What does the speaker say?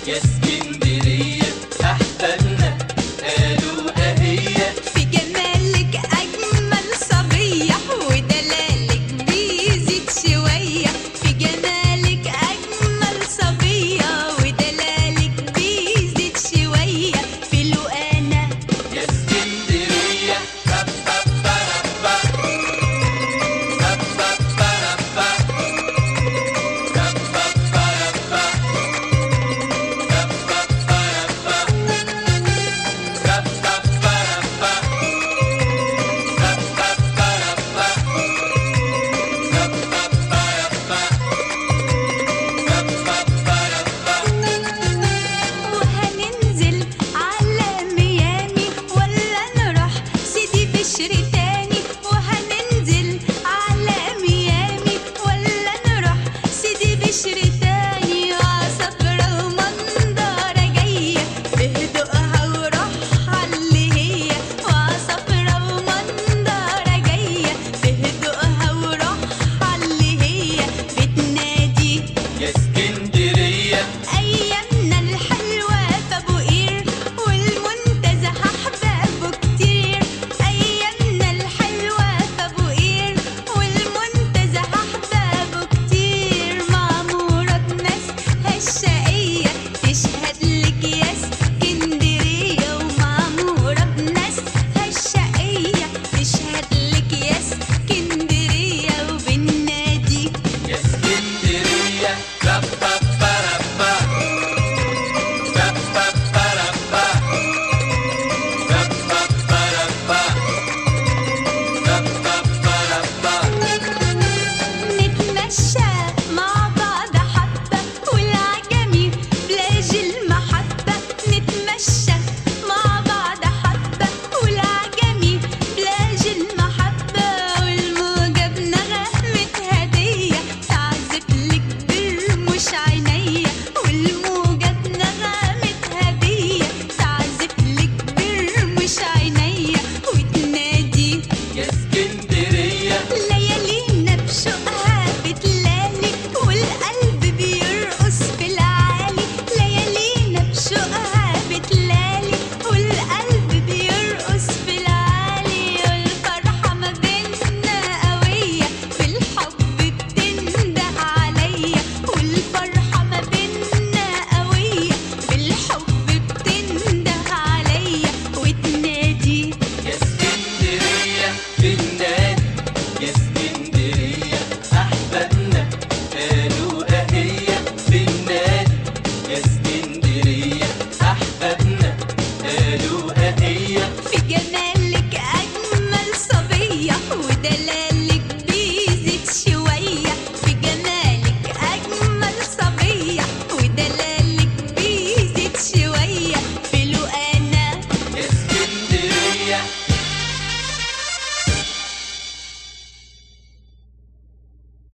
يا اسكندرية أحبابنا قالوا أهي. في جمالك أجمل صبية ودلالك بيزيد شوية. في جمالك أجمل صبية ودلالك بيزيد شوية. في لقانا يا اسكندرية ربا وهننزل على ميامي ولا نروح سيدي بشر تاني. وهننزل على ميامي ولا نروح سيدي بشر تاني. عصفرة ومنظرة جاية بهدوءها وروحها اللي هي. وعصفرة ومنظرة جاية بهدوءها وروحها اللي هي. بتنادي يا اسكندرية أيامنا الحلوة في أبو قير والمنتزه أحبابه كتير. أيامنا الحلوة في أبو قير والمنتزه أحبابه كتير. معمورة بناسها الشقية تشهد لك يا اسكندرية. ومعمورة بناسها الشقية تشهد لك يا اسكندرية. وبالنادي يا اسكندرية ربا نتمشى مع بعض حبة والعجمي بلاج المحبة. نتمشى مع بعض حبة والعجمي بلاج المحبة. والموجة بنغمة هدية تعزف لك برموش عينيا. والموجة بنغمة هدية تعزف لك برموش عينيا. وتنادي يا اسكندرية ليالينا بشوقها بتلالي والقلب بيرقص في العالي. ليالينا بشوقها بتلالي والقلب بيرقص في العالي. والفرحة ما بينا قوية بالحب بتنده عليا. والفرحة ما بينا قوية بالحب بتنده عليا. وتنادي يا اسكندرية بالنادي. يا اسكندرية أحبابنا قالوا أهي. بالنادي يا اسكندرية أحبابنا قالوا أهي. في جمالك أجمل صبية ودلالك بيزيد شوية. في جمالك أجمل صبية ودلالك بيزيد شوية. في لقانا يا اسكندرية